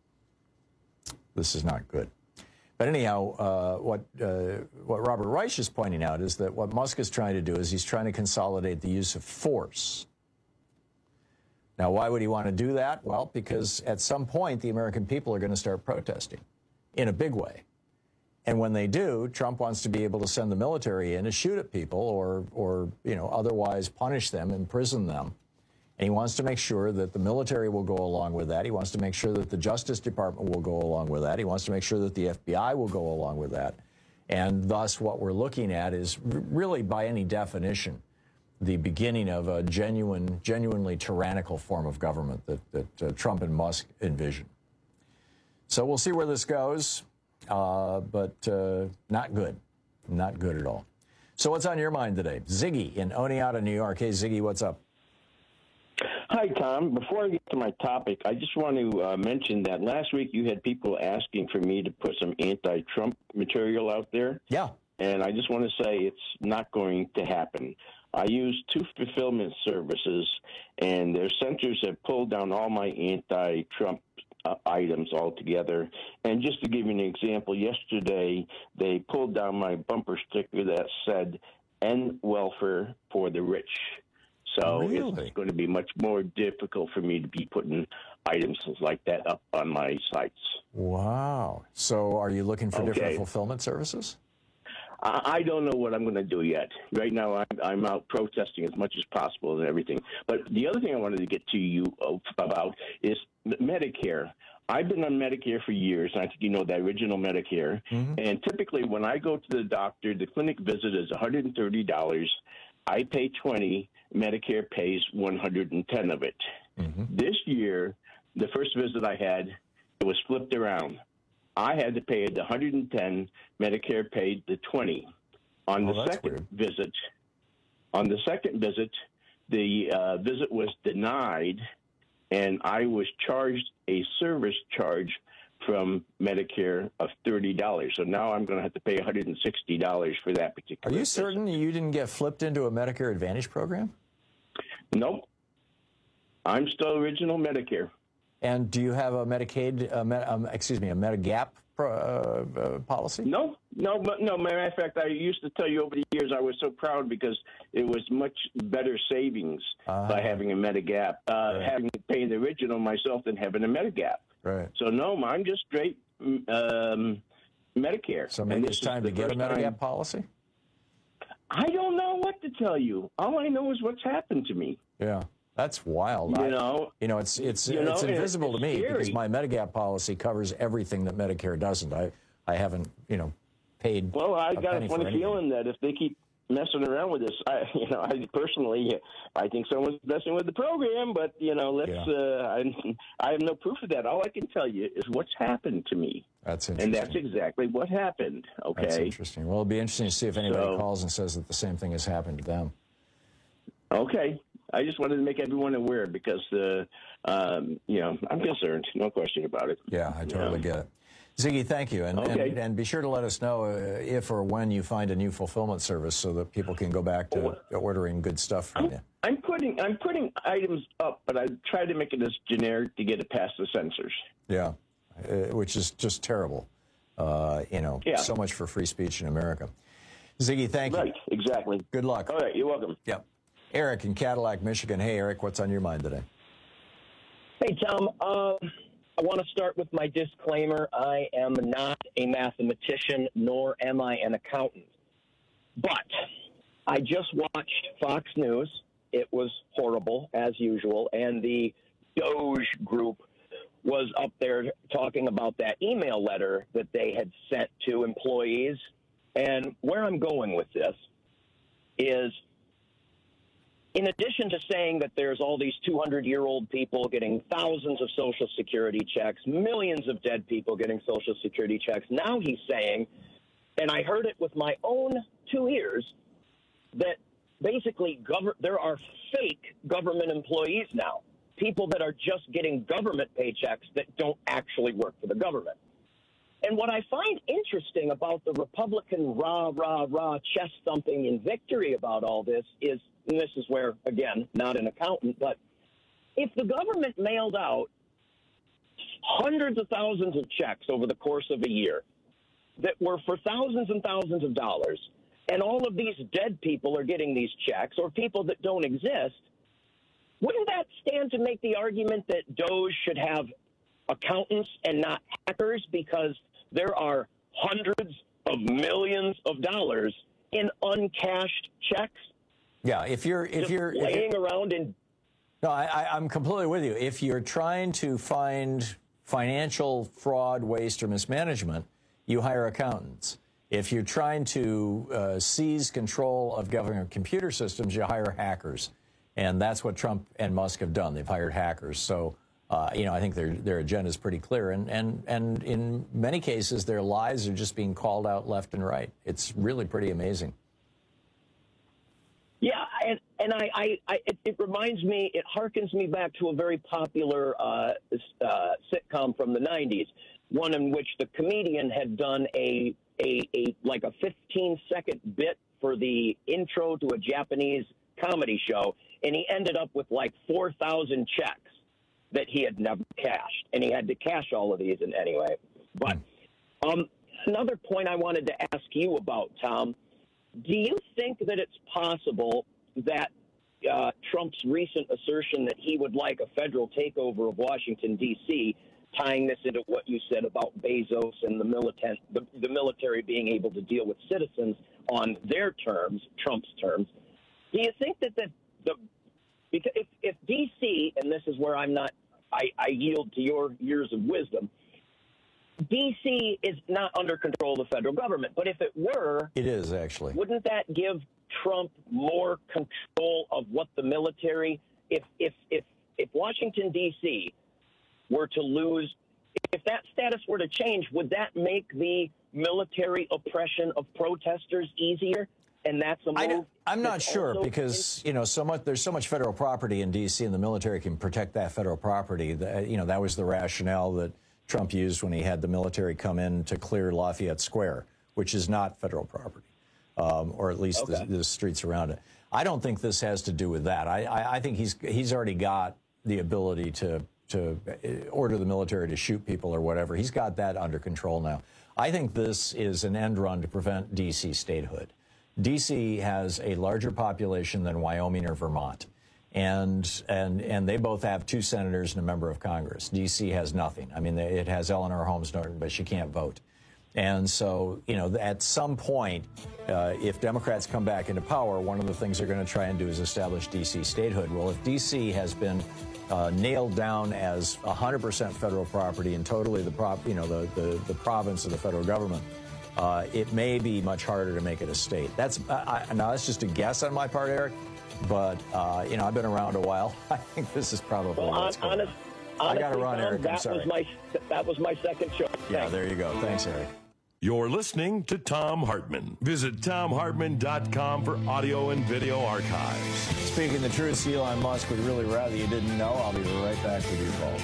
not good. But anyhow, what Robert Reich is pointing out is that what Musk is trying to do is he's trying to consolidate the use of force. Now, why would he want to do that? Well, because at some point, the American people are going to start protesting in a big way. And when they do, Trump wants to be able to send the military in to shoot at people or otherwise punish them, imprison them. And he wants to make sure that the military will go along with that. He wants to make sure that the Justice Department will go along with that. He wants to make sure that the FBI will go along with that. And thus, what we're looking at is really, by any definition, the beginning of a genuinely tyrannical form of government that Trump and Musk envision. So we'll see where this goes, but not good. Not good at all. So what's on your mind today? Ziggy in Oneonta, New York. Hey, Ziggy, what's up? Hi, Tom. Before I get to my topic, I just want to mention that last week you had people asking for me to put some anti-Trump material out there. Yeah. And I just want to say it's not going to happen. I use 2 fulfillment services, and their centers have pulled down all my anti-Trump items altogether. And just to give you an example, yesterday they pulled down my bumper sticker that said, "End welfare for the rich." So It's going to be much more difficult for me to be putting items like that up on my sites. Wow. So are you looking for different fulfillment services? I don't know what I'm going to do yet. Right now, I'm out protesting as much as possible and everything. But the other thing I wanted to get to you about is Medicare. I've been on Medicare for years, and I think you know the original Medicare. Mm-hmm. And typically, when I go to the doctor, the clinic visit is $130. I pay $20. Medicare pays $110 of it. Mm-hmm. This year, the first visit I had, it was flipped around. I had to pay the $110. Medicare paid the $20. On the second visit, the visit was denied, and I was charged a service charge from Medicare of $30. So now I'm going to have to pay $160 for that particular. Are you certain you didn't get flipped into a Medicare Advantage program? Nope. I'm still original Medicare. And do you have a Medicaid, a Medigap policy? No. Matter of fact, I used to tell you over the years I was so proud because it was much better savings by having a Medigap, having to pay the original myself than having a Medigap. Right. So no, I'm just straight Medicare. So maybe it's time to get a Medigap policy? I don't know what to tell you. All I know is what's happened to me. Yeah. That's wild. It's invisible to me because my Medigap policy covers everything that Medicare doesn't. I haven't, paid. Well, I got a funny feeling that if they keep messing around with this, I personally, I think someone's messing with the program. But I have no proof of that. All I can tell you is what's happened to me. That's interesting. And that's exactly what happened. Okay. That's interesting. Well, it'll be interesting to see if anybody calls and says that the same thing has happened to them. Okay. I just wanted to make everyone aware because, I'm concerned. No question about it. Yeah, I totally get it. Ziggy, thank you. And be sure to let us know if or when you find a new fulfillment service so that people can go back to ordering good stuff from you. I'm putting items up, but I try to make it as generic to get it past the censors. Yeah, which is just terrible. So much for free speech in America. Ziggy, thank you. Right, exactly. Good luck. All right, you're welcome. Yep. Eric in Cadillac, Michigan. Hey, Eric, what's on your mind today? Hey, Tom. I want to start with my disclaimer. I am not a mathematician, nor am I an accountant. But I just watched Fox News. It was horrible, as usual. And the Doge group was up there talking about that email letter that they had sent to employees. And where I'm going with this is, in addition to saying that there's all these 200-year-old people getting thousands of Social Security checks, millions of dead people getting Social Security checks, now he's saying, and I heard it with my own 2 ears, that basically there are fake government employees now, people that are just getting government paychecks that don't actually work for the government. And what I find interesting about the Republican rah, chest thumping in victory about all this is, and this is where, again, not an accountant, but if the government mailed out hundreds of thousands of checks over the course of a year that were for thousands and thousands of dollars, and all of these dead people are getting these checks, or people that don't exist, wouldn't that stand to make the argument that Doge should have accountants and not hackers, because there are hundreds of millions of dollars in uncashed checks? Yeah, if you're laying around in. No, I'm completely with you. If you're trying to find financial fraud, waste, or mismanagement, you hire accountants. If you're trying to seize control of government computer systems, you hire hackers. And that's what Trump and Musk have done. They've hired hackers. So, I think their agenda is pretty clear. And in many cases, their lies are just being called out left and right. It's really pretty amazing. Yeah, and it reminds me, it harkens me back to a very popular sitcom from the 90s, one in which the comedian had done a 15-second bit for the intro to a Japanese comedy show, and he ended up with like 4,000 checks that he had never cashed, and he had to cash all of these anyway. But another point I wanted to ask you about, Tom, do you think that it's possible that Trump's recent assertion that he would like a federal takeover of Washington, D.C., tying this into what you said about Bezos and the military being able to deal with citizens on their terms, Trump's terms, do you think that because if D.C., and this is where I yield to your years of wisdom, D.C. is not under control of the federal government, but if it were... It is, actually. Wouldn't that give Trump more control of what the military... If Washington, D.C. were to lose... If that status were to change, would that make the military oppression of protesters easier? And that's a move... I'm not sure because, there's so much federal property in D.C. and the military can protect that federal property. That was the rationale that Trump used when he had the military come in to clear Lafayette Square, which is not federal property, or at least the streets around it. I don't think this has to do with that. I think he's already got the ability to order the military to shoot people or whatever. He's got that under control now. I think this is an end run to prevent D.C. statehood. D.C. has a larger population than Wyoming or Vermont. And they both have 2 senators and a member of Congress. D.C. has nothing. I mean, it has Eleanor Holmes Norton, but she can't vote. And so, at some point, if Democrats come back into power, one of the things they're going to try and do is establish D.C. statehood. Well, if D.C. has been nailed down as 100% federal property and totally the province of the federal government, it may be much harder to make it a state. Now that's just a guess on my part, Eric. But, I've been around a while. I think this is probably what's going on. I got to run, Eric. I'm sorry. That was my second show. Yeah, there you go. Thanks, Eric. You're listening to Thom Hartmann. Visit ThomHartmann.com for audio and video archives. Speaking the truth, Elon Musk would really rather you didn't know. I'll be right back with your calls.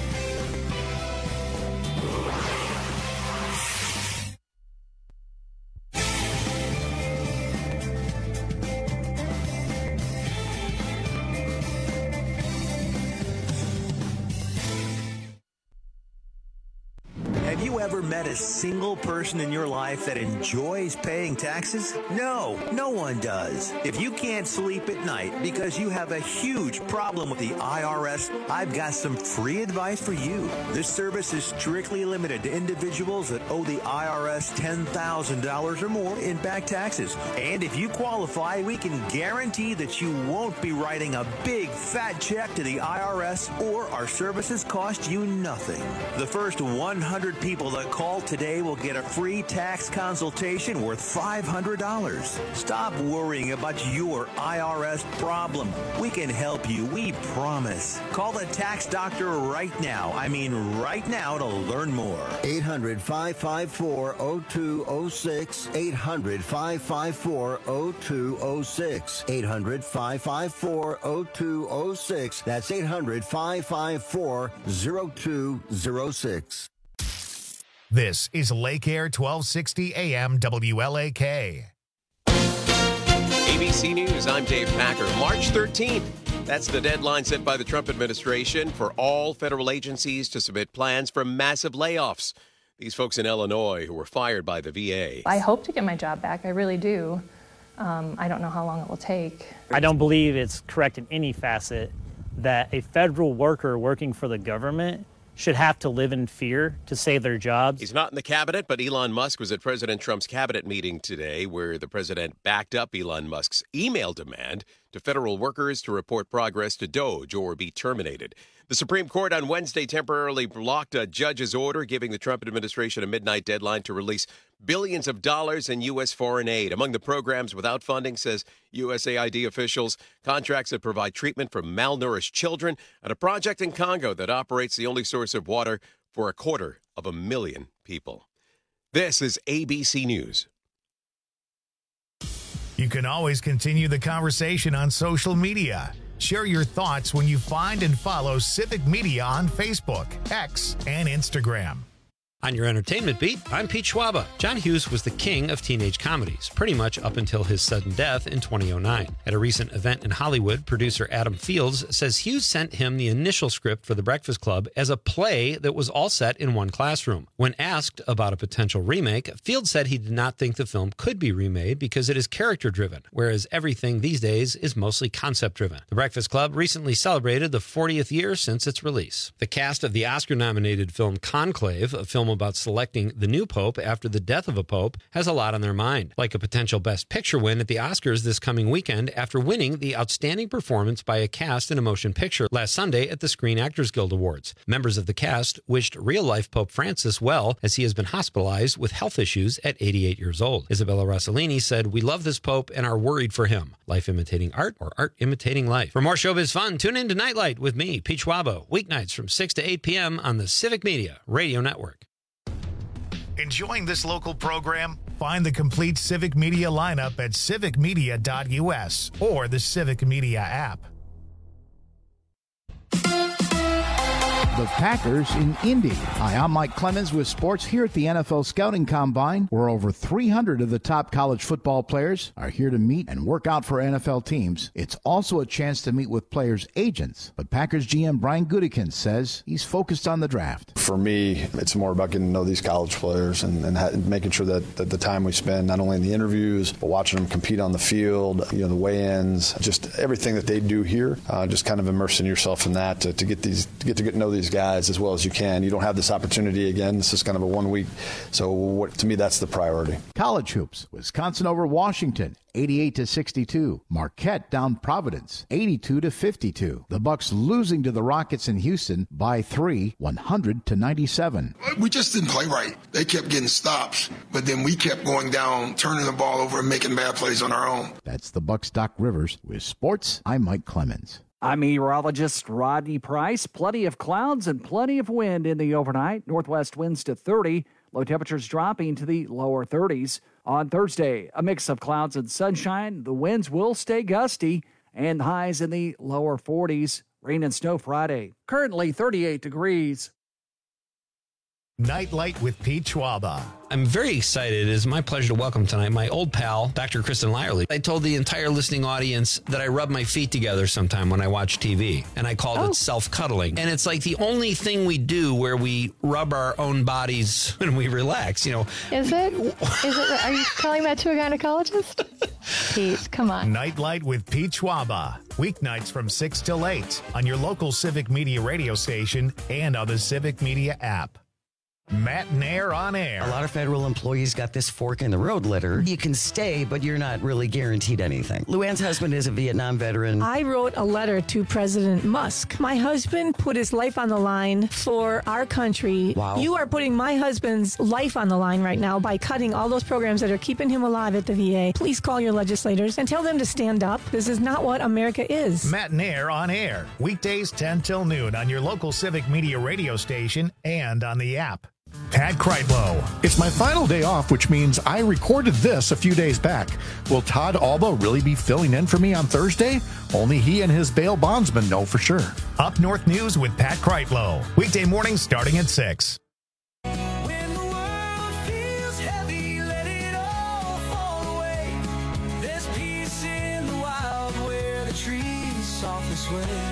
Ever met a single person in your life that enjoys paying taxes? No, no one does. If you can't sleep at night because you have a huge problem with the IRS, I've got some free advice for you. This service is strictly limited to individuals that owe the IRS $10,000 or more in back taxes. And if you qualify, we can guarantee that you won't be writing a big fat check to the IRS, or our services cost you nothing. The first 100 people that call today will get a free tax consultation worth $500. Stop worrying about your IRS problem. We can help you, we promise. Call the tax doctor right now. I mean right now to learn more. 800-554-0206. 800-554-0206. 800-554-0206. That's 800-554-0206. This is Lake Air 1260 AM WLAK. ABC News, I'm Dave Packer. March 13th. That's the deadline set by the Trump administration for all federal agencies to submit plans for massive layoffs. These folks in Illinois who were fired by the VA. I hope to get my job back. I really do. I don't know how long it will take. I don't believe it's correct in any facet that a federal worker working for the government should have to live in fear to save their jobs. He's not in the cabinet, but Elon Musk was at President Trump's cabinet meeting today where the president backed up Elon Musk's email demand to federal workers to report progress to DOGE or be terminated. The Supreme Court on Wednesday temporarily blocked a judge's order giving the Trump administration a midnight deadline to release billions of dollars in U.S. foreign aid. Among the programs without funding, says USAID officials, contracts that provide treatment for malnourished children, and a project in Congo that operates the only source of water for 250,000 people. This is ABC News. You can always continue the conversation on social media. Share your thoughts when you find and follow Civic Media on Facebook, X, and Instagram. On your entertainment beat, I'm Pete Schwaba. John Hughes was the king of teenage comedies, pretty much up until his sudden death in 2009. At a recent event in Hollywood, producer Adam Fields says Hughes sent him the initial script for The Breakfast Club as a play that was all set in one classroom. When asked about a potential remake, Fields said he did not think the film could be remade because it is character-driven, whereas everything these days is mostly concept-driven. The Breakfast Club recently celebrated the 40th year since its release. The cast of the Oscar-nominated film Conclave, a film about selecting the new pope after the death of a pope, has a lot on their mind, like a potential Best Picture win at the Oscars this coming weekend after winning the Outstanding Performance by a Cast in a Motion Picture last Sunday at the Screen Actors Guild Awards. Members of the cast wished real-life Pope Francis well, as he has been hospitalized with health issues at 88 years old. Isabella Rossellini said, "We love this pope and are worried for him. Life imitating art or art imitating life." For more showbiz fun, tune in to Nightlight with me, Pete Schwabo, weeknights from 6 to 8 p.m. on the Civic Media Radio Network. Enjoying this local program? Find the complete Civic Media lineup at civicmedia.us or the Civic Media app. The Packers in Indy. Hi, I'm Mike Clemens with sports here at the NFL Scouting Combine, where over 300 of the top college football players are here to meet and work out for NFL teams. It's also a chance to meet with players' agents, but Packers GM Brian Gutekunst says he's focused on the draft. For me, it's more about getting to know these college players and making sure that the time we spend not only in the interviews, but watching them compete on the field, the weigh-ins, just everything that they do here, just kind of immersing yourself in that to get to know these guys as well as you can. You don't have this opportunity again. This is kind of a 1 week. So to me, that's the priority. College hoops. Wisconsin over Washington, 88-62. Marquette down Providence, 82-52. The Bucks losing to the Rockets in Houston by 3, 100-97. We just didn't play right. They kept getting stops, but then we kept going down, turning the ball over and making bad plays on our own. That's the Bucks' Doc Rivers. With sports, I'm Mike Clemens. I'm meteorologist Rodney Price. Plenty of clouds and plenty of wind in the overnight. Northwest winds to 30. Low temperatures dropping to the lower 30s. On Thursday, a mix of clouds and sunshine. The winds will stay gusty and highs in the lower 40s. Rain and snow Friday. Currently 38 degrees. Nightlight with Pete Schwaba. I'm very excited. It is my pleasure to welcome tonight my old pal, Dr. Kristen Lyerly. I told the entire listening audience that I rub my feet together sometime when I watch TV, and I called it self-cuddling. And it's like the only thing we do where we rub our own bodies when we relax, Is it? Are you telling that to a gynecologist? Pete, come on. Nightlight with Pete Schwaba. Weeknights from 6 till 8 on your local Civic Media radio station and on the Civic Media app. Matt Nair on air. A lot of federal employees got this fork in the road letter. You can stay, but you're not really guaranteed anything. Luann's husband is a Vietnam veteran. I wrote a letter to President Musk. My husband put his life on the line for our country. Wow. You are putting my husband's life on the line right now by cutting all those programs that are keeping him alive at the VA. Please call your legislators and tell them to stand up. This is not what America is. Matt Nair on air. Weekdays 10 till noon on your local Civic Media radio station and on the app. Pat Kreitlow. It's my final day off, which means I recorded this a few days back. Will Todd Alba really be filling in for me on Thursday? Only he and his bail bondsman know for sure. Up North News with Pat Kreitlow. Weekday mornings starting at 6. When the world feels heavy, let it all fall away. There's peace in the wild where the trees softly sway.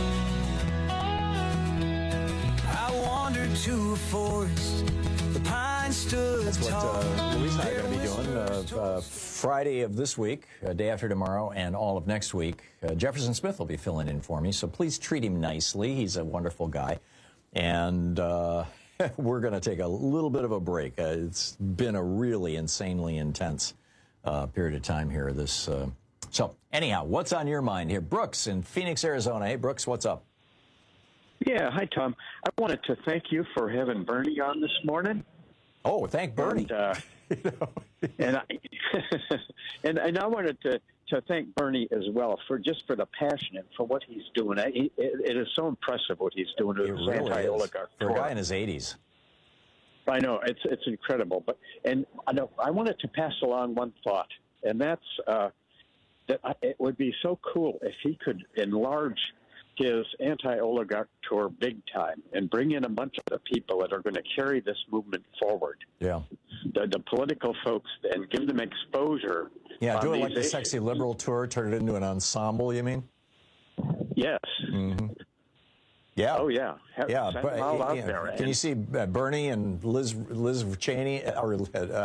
I wandered to a forest. The pine stood That's tall. what Louise and I are going to be doing Friday of this week, day after tomorrow, and all of next week. Jefferson Smith will be filling in for me, so please treat him nicely. He's a wonderful guy. And we're going to take a little bit of a break. It's been a really insanely intense period of time here. So anyhow, what's on your mind here? Brooks in Phoenix, Arizona. Hey, Brooks, what's up? Yeah, hi, Tom. I wanted to thank you for having Bernie on this morning. Oh, thank Bernie. And, and I wanted to thank Bernie as well for the passion and for what he's doing. It is so impressive what he's doing with his anti-oligarch for a guy in his 80s. I know it's incredible, and I wanted to pass along one thought, and that's that it would be so cool if he could enlarge his anti-oligarch tour big time and bring in a bunch of the people that are going to carry this movement forward. Yeah, the political folks, and give them exposure. Yeah, do it like the issues. Sexy Liberal tour, turn it into an ensemble. You mean? Yes. Mm-hmm. Yeah. Oh, yeah. Yeah. Send them all out there. Can you see Bernie and Liz Cheney, or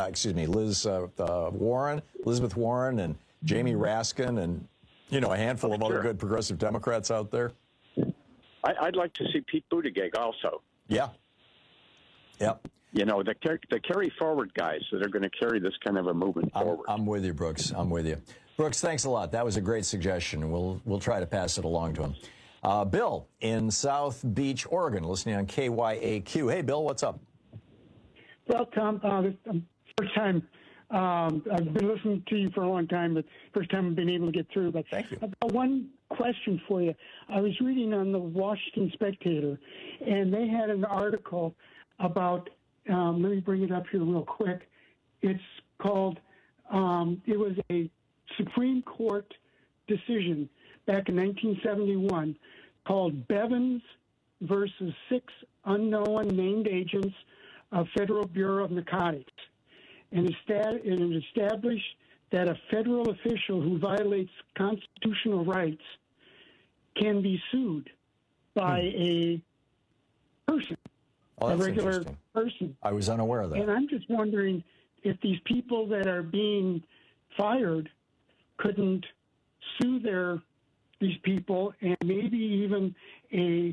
Elizabeth Warren, and Jamie Raskin, and a handful of other good progressive Democrats out there? I'd like to see Pete Buttigieg also. Yeah. Yeah. The carry forward guys that are going to carry this kind of a movement forward. I'm with you, Brooks. I'm with you. Brooks, thanks a lot. That was a great suggestion. We'll try to pass it along to him. Bill in South Beach, Oregon, listening on KYAQ. Hey, Bill, what's up? Well, Tom, first time. I've been listening to you for a long time, but first time I've been able to get through. But thank you. I've got one question for you. I was reading on the Washington Spectator, and they had an article about, let me bring it up here real quick. It's called, it was a Supreme Court decision back in 1971 called Bevins versus 6 unknown named agents of Federal Bureau of Narcotics. And it established that a federal official who violates constitutional rights can be sued by a person, a regular person. I was unaware of that. And I'm just wondering if these people that are being fired couldn't sue these people, and maybe even a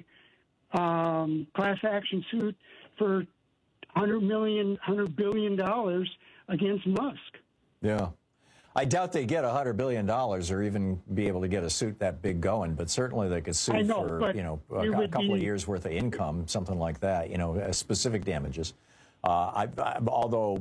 class action suit for $100 billion against Musk. Yeah. I doubt they get $100 billion or even be able to get a suit that big going, but certainly they could sue for, a couple of years worth of income, something like that, specific damages. Although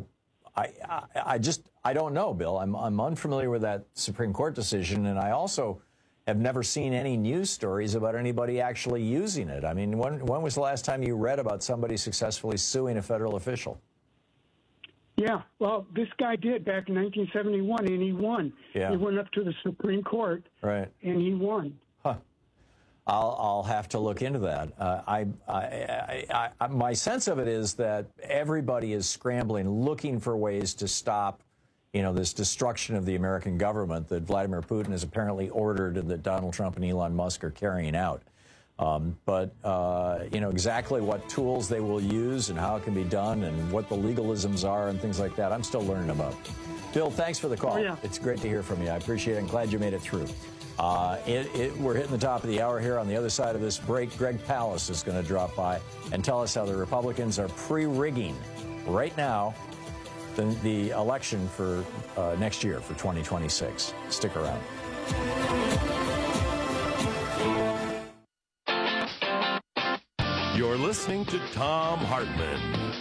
I don't know, Bill. I'm unfamiliar with that Supreme Court decision, and I also have never seen any news stories about anybody actually using it. I mean, when was the last time you read about somebody successfully suing a federal official? Yeah, well, this guy did back in 1971, and he won. Yeah. He went up to the Supreme Court, right, and he won. Huh. I'll have to look into that. My sense of it is that everybody is scrambling, looking for ways to stop this destruction of the American government that Vladimir Putin has apparently ordered and that Donald Trump and Elon Musk are carrying out. But exactly what tools they will use and how it can be done and what the legalisms are and things like that, I'm still learning about. Bill, thanks for the call. Oh, yeah. It's great to hear from you. I appreciate it. I'm glad you made it through. We're hitting the top of the hour here. On the other side of this break, Greg Palast is going to drop by and tell us how the Republicans are pre-rigging right now the election for next year, for 2026. Stick around. You're listening to Thom Hartmann.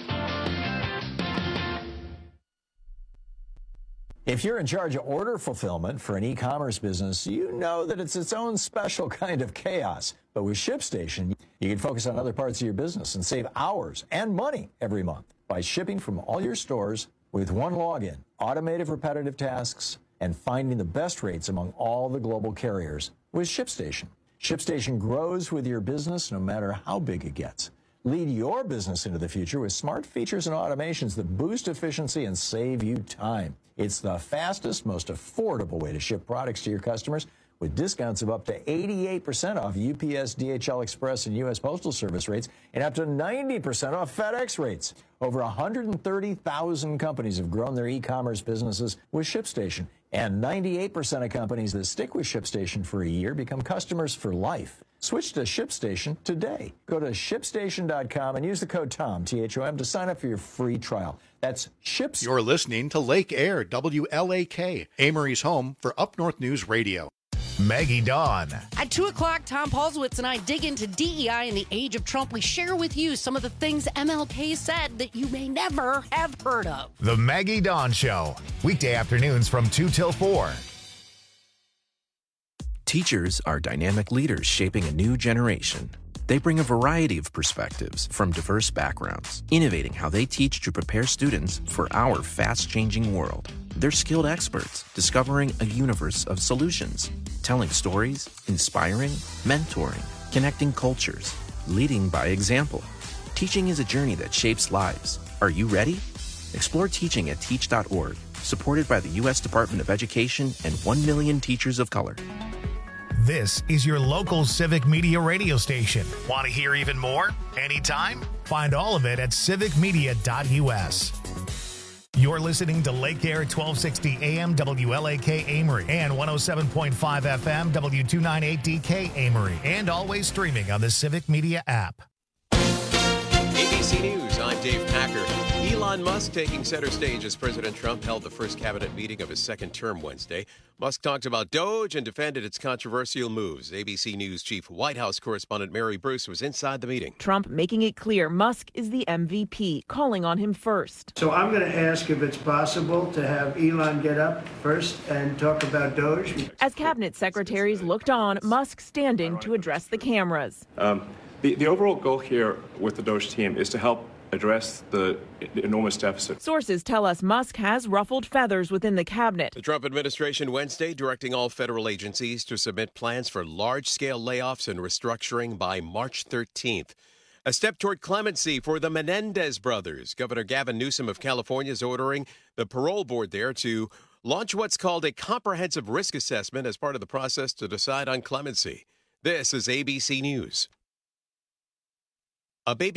If you're in charge of order fulfillment for an e-commerce business, you know that it's its own special kind of chaos. But with ShipStation, you can focus on other parts of your business and save hours and money every month by shipping from all your stores with one login, automated repetitive tasks, and finding the best rates among all the global carriers with ShipStation. ShipStation grows with your business no matter how big it gets. Lead your business into the future with smart features and automations that boost efficiency and save you time. It's the fastest, most affordable way to ship products to your customers, with discounts of up to 88% off UPS, DHL Express, and U.S. Postal Service rates, and up to 90% off FedEx rates. Over 130,000 companies have grown their e-commerce businesses with ShipStation, and 98% of companies that stick with ShipStation for a year become customers for life. Switch to ShipStation today. Go to ShipStation.com and use the code TOM, T-H-O-M, to sign up for your free trial. That's ShipStation. You're listening to Lake Air, WLAK, Amory's home for Up North News Radio. Maggie Dawn. At 2 o'clock, Tom Paulswitz and I dig into DEI in the age of Trump. We share with you some of the things MLK said that you may never have heard of. The Maggie Dawn Show. Weekday afternoons from 2 till 4. Teachers are dynamic leaders shaping a new generation. They bring a variety of perspectives from diverse backgrounds, innovating how they teach to prepare students for our fast-changing world. They're skilled experts, discovering a universe of solutions, telling stories, inspiring, mentoring, connecting cultures, leading by example. Teaching is a journey that shapes lives. Are you ready? Explore teaching at teach.org, supported by the U.S. Department of Education and 1 million teachers of color. This is your local Civic Media radio station. Want to hear even more? Anytime? Find all of it at civicmedia.us. You're listening to Lake Air 1260 AM WLAK Amory and 107.5 FM W298DK Amory, and always streaming on the Civic Media app. ABC News, I'm Dave Packer. Elon Musk taking center stage as President Trump held the first cabinet meeting of his second term Wednesday. Musk talked about Doge and defended its controversial moves. ABC News chief White House correspondent Mary Bruce was inside the meeting. Trump making it clear Musk is the MVP, calling on him first. So I'm going to ask if it's possible to have Elon get up first and talk about Doge. As cabinet secretaries looked on, Musk standing to address the cameras. The overall goal here with the Doge team is to help address the enormous deficit. Sources tell us Musk has ruffled feathers within the cabinet. The Trump administration Wednesday directing all federal agencies to submit plans for large-scale layoffs and restructuring by March 13th. A step toward clemency for the Menendez brothers. Governor Gavin Newsom of California is ordering the parole board there to launch what's called a comprehensive risk assessment as part of the process to decide on clemency. This is ABC News. A baby